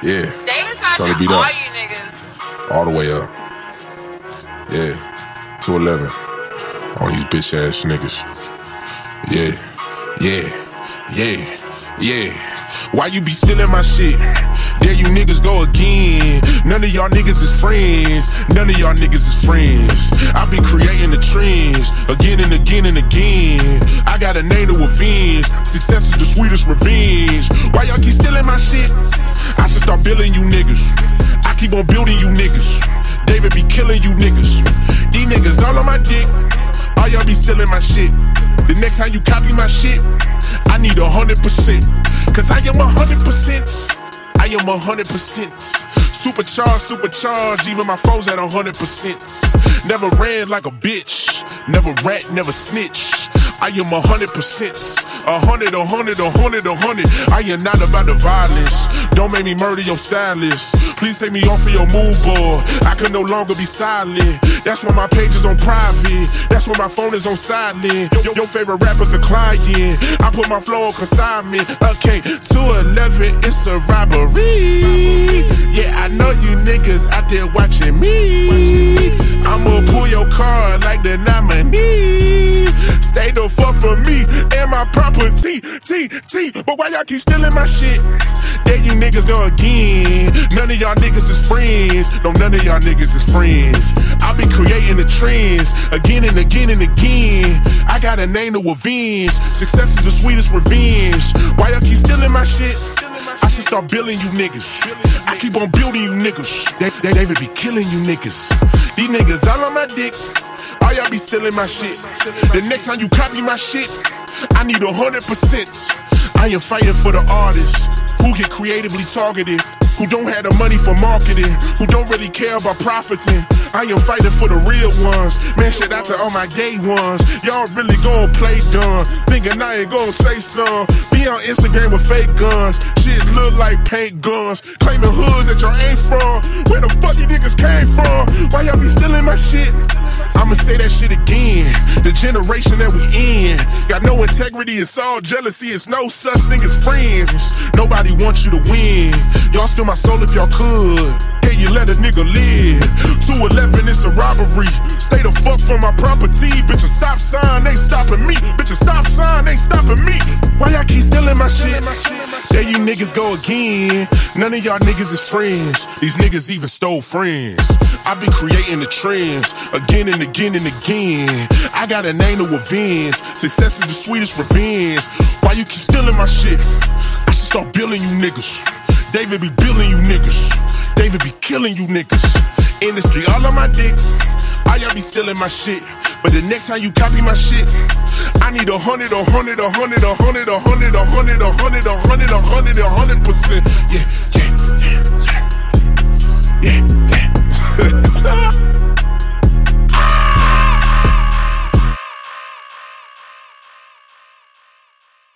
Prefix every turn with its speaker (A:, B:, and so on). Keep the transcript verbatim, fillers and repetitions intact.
A: Yeah.
B: Davis smashing
A: Trying to beat
B: all
A: up.
B: you niggas.
A: All the way up. Yeah. two eleven. All these bitch ass niggas. Yeah. Yeah. Yeah. Yeah. Why you be stealing my shit? There you niggas go again. None of y'all niggas is friends. None of y'all niggas is friends. I be creating the trends again and again and again. I got a name to avenge. Success is the sweetest revenge. Why y'all keep stealing my shit? I should start building you niggas. I keep on building you niggas. David be killing you niggas. These niggas all on my dick. All y'all be stealing my shit. The next time you copy my shit, I need a hundred percent. Cause I am a hundred percent. I am a hundred percent. Supercharged, supercharged, even my foes at a hundred percent. Never ran like a bitch. Never rat, never snitch. I am a hundred percent. A hundred, a hundred, a hundred, a hundred. I am not about the violence. Don't make me murder your stylist. Please take me off of your mood board. I can no longer be silent. That's when my page is on private. That's when my phone is on silent. Your, your favorite rapper's a client. I put my flow on consignment. Okay, two eleven, it's a robbery. Yeah, I know you niggas out there watching me. I'ma pull your card like the nominee. Stay the fuck from me and my property. T, T, but why y'all keep stealing my shit? There you niggas go again. None of y'all niggas is friends. No, none of y'all niggas is friends. I be creating the trends again and again and again. I got a name to avenge. Success is the sweetest revenge. Why y'all keep stealing my shit? I should start building you niggas. I keep on building you niggas. They, they, they would be killing you niggas. These niggas all on my dick. All y'all be stealing my shit. The next time you copy my shit, I need a hundred percent. I am fighting for the artists who get creatively targeted, who don't have the money for marketing, who don't really care about profiting. I am fighting for the real ones. Man, shout out to all my gay ones. Y'all really gon' play dumb, thinking I ain't gon' say some. Be on Instagram with fake guns. Shit look like paint guns. Claiming hoods that y'all ain't from. Where the fuck you niggas came from? Why y'all be stealing my shit? I'ma say that shit again. The generation that we in got no integrity, it's all jealousy. It's no such thing as friends. Nobody wants you to win. Y'all steal my soul if y'all could. Can you let a nigga live? two eleven, it's a robbery. Stay the fuck from my property. Bitch, a stop sign ain't stopping me. Bitch, a stop sign ain't stopping me. Why y'all keep stealing my shit? There you niggas go again. None of y'all niggas is friends. These niggas even stole friends. I be creating the trends again and again and again. I got a name to avenge. Success is the sweetest revenge. Why you keep stealing my shit? I should start building you niggas. David be building you niggas. David be killing you niggas. Industry all on my dick. All y'all be stealing my shit. But the next time you copy my shit, I need a hundred, a hundred, a hundred, a hundred, a hundred, a hundred, a hundred, a hundred, a hundred, a hundred percent. Yeah, yeah, yeah, yeah, yeah, yeah.